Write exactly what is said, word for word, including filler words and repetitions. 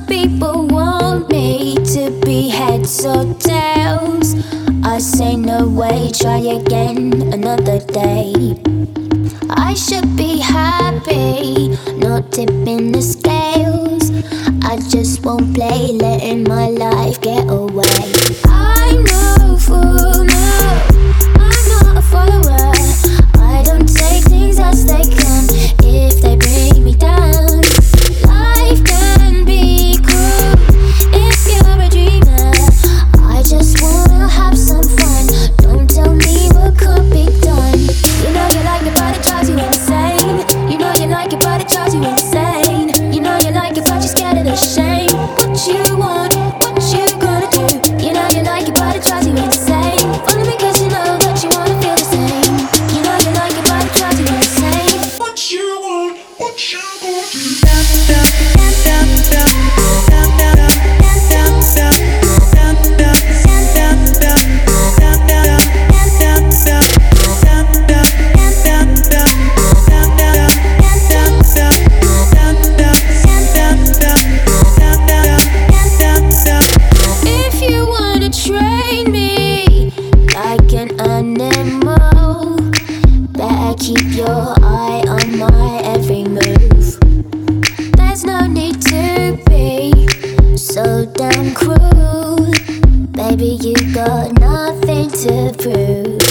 people want me to be heads or tails. I say no way, try again another day. I should be happy, not tipping the scales. I just won't play, letting my life get away. I know full no, I'm not a follower. I don't take things as they come if they bring me down. Life can be cruel if you're a dreamer. I just wanna have some fun. Don't tell me what can't be done. You know you like it, but it drives you insane. You know you like it, but it drives you insane. You know you like it, but you're scared of the shame. What you want, what you gonna do? You know you like it, but it drives you insane. Only because you know that you wanna feel the same. You know you like it, but it drives you insane. What you want, what you gonna do? If you wanna train me like an animal, better keep your eye on my every move. There's no need to be so damn cruel. Baby, you got nothing to prove.